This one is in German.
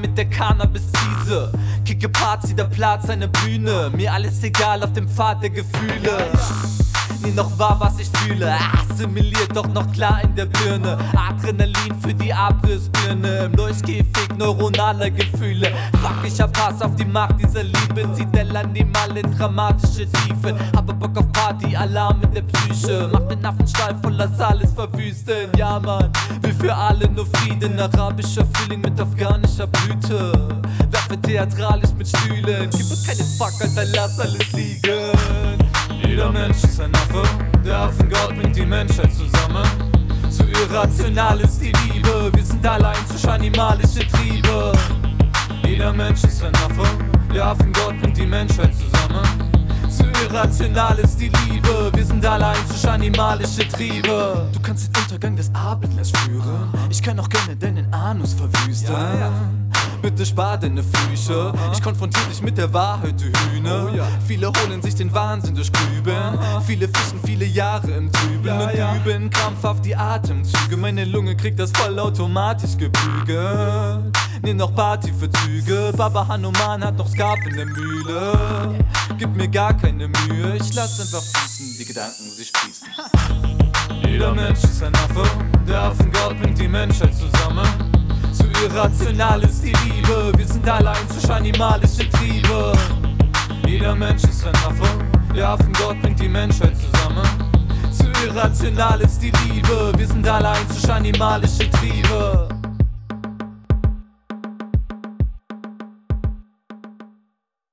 mit der Cannabis-Ziese. Kicke Party, der Platz, eine Bühne. Mir alles egal auf dem Pfad der Gefühle. Nie noch wahr, was ich fühle, assimiliert doch noch klar in der Birne. Adrenalin für die Abrissbirne, im Durchgehfig neuronaler Gefühle. Fuck, ich hab Hass auf die Macht dieser Liebe, zieht der Animal in dramatische Tiefen. Habe Bock auf Party, Alarm in der Psyche, mach den Affenstall voll, lass alles verwüsten. Ja man, will für alle nur Frieden, arabischer Frühling mit afghanischer Blüte. Werfe theatralisch mit Stühlen, gib uns keine Fuck, Alter, lass alles liegen. Jeder Mensch ist ein Affe, der Affengott bringt die Menschheit zusammen. Zu irrational ist die Liebe, wir sind alle einzig animalische Triebe. Jeder Mensch ist ein Affe, der Affengott bringt die Menschheit zusammen. Zu irrational ist die Liebe, wir sind alle einzig animalische Triebe. Du kannst den Untergang des Abendlands spüren, ich kann auch gerne deinen Anus verwüsten. Ja. Bitte spar deine Flüche, ich konfrontiere dich mit der Wahrheit, du Hühner. Viele holen sich den Wahnsinn durch Grüben, viele fischen viele Jahre im Trüben und üben krampfhaft die Atemzüge. Meine Lunge kriegt das vollautomatisch gebügelt. Nimm noch Party für Züge, Baba Hanuman hat noch Scarf in der Mühle. Gib mir gar keine Mühe, ich lass einfach fließen, die Gedanken sie sprießen. Jeder Mensch ist ein Affe, der Affengott bringt die Menschheit zusammen. Zu irrational ist die Liebe, wir sind alle einzig animalische Triebe. Jeder Mensch ist ein Affe, der Affengott bringt die Menschheit zusammen. Zu irrational ist die Liebe, wir sind alle einzig animalische Triebe.